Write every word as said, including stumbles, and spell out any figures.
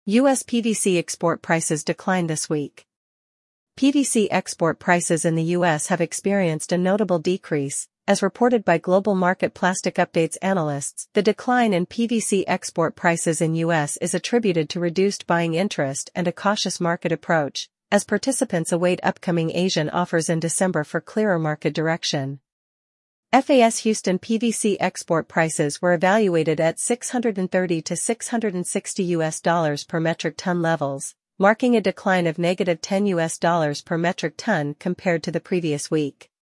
U S P V C export prices declined this week. P V C export prices in the U S have experienced a notable decrease, as reported by Global Market Plastic Updates analysts. The decline in P V C export prices in U S is attributed to reduced buying interest and a cautious market approach, as participants await upcoming Asian offers in December for clearer market direction. F A S Houston P V C export prices were evaluated at six hundred thirty to six hundred sixty U S dollars per metric ton levels, marking a decline of negative ten U S dollars per metric ton compared to the previous week.